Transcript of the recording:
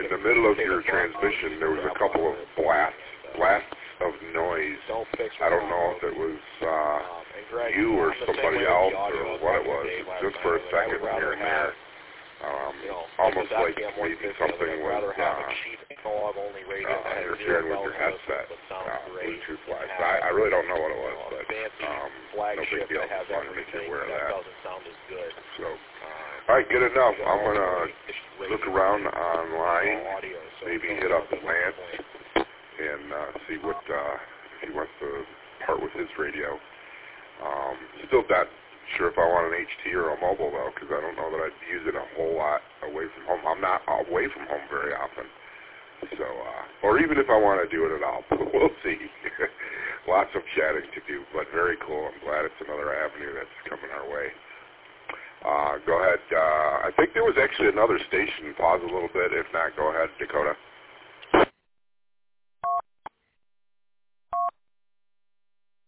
in the middle of your transmission, there was a couple of blasts of noise. I don't know if it was you or somebody else or what it was. Just for a second here and there. Almost like maybe something was interfering with your headset, Bluetooth-wise. I really don't know what it was, but no big deal. Just wanted to make you aware of that. So, all right, good enough. I'm going to look around online, maybe hit up Lance and see what if he wants to part with his radio. Still not sure if I want an HT or a mobile, though, because I don't know that I'd use it a whole lot away from home. I'm not away from home very often. So, or even if I want to do it at all, we'll see. Lots of chatting to do, but very cool. I'm glad it's another avenue that's coming our way. Go ahead. I think there was actually another station. Pause a little bit. If not, go ahead, Dakota.